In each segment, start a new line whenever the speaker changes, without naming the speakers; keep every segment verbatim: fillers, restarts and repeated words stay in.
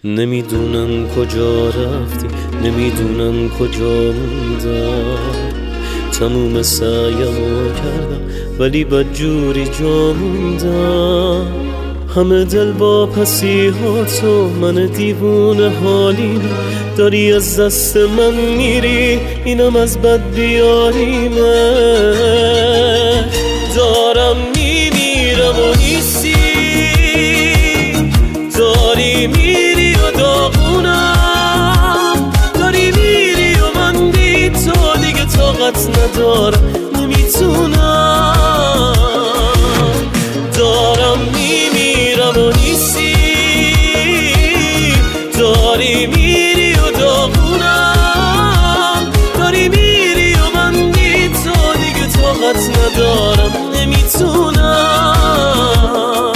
نمیدونم کجا رفتی، نمیدونم کجا موندم. تموم سعیمو کردم ولی بدجوری جا موندم. همه دل با پسی ها تو، من دیوونه حالیم. داری از دست من میری، اینم از بد بیاریمه. دارم میمیرم و نیستی، داری میری و داغونم. داری میری و من بی تو دیگه طاقت ندارم، نمیتونم. دارم میمیرم و نیستی، داری میری و داغونم. داری میری و من بی تو دیگه طاقت ندارم، نمیتونم.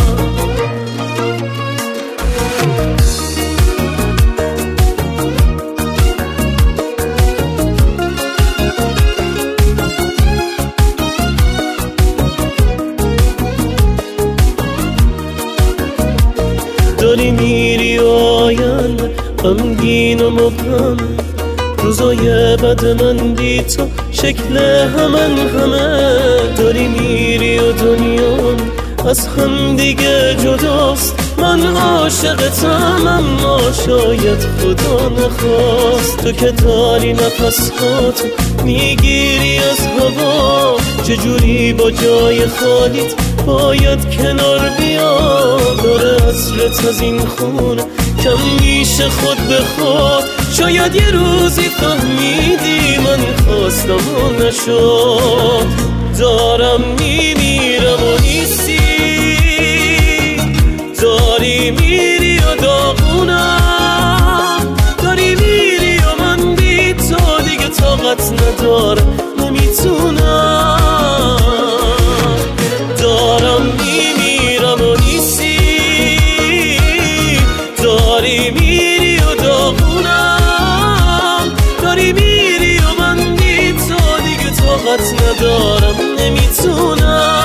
داری میری و آینده غمگین و مبهم. روزای بد من بی تو شکل همن همه. داری میری و دنیا از هم دیگه جداست. من عاشقتم اما شاید خدا نخواست. تو که داری نفس هاتو میگیری از هوا، چجوری با جای خالیت باید کنار بیاد. داره عطرت از این خونه کم میشه خود به خود. شاید یه روزی فهمیدی من خواستم و نشد. دارم میمیرم و نیستی، داری میری و داغونم. داری میری و من بی تو دیگه طاقت ندارم، نمیتونم. دارم میمیرم و نیستی، داری میری و داغونم. داری میری و من بی تو دیگه طاقت ندارم، نمیتونم.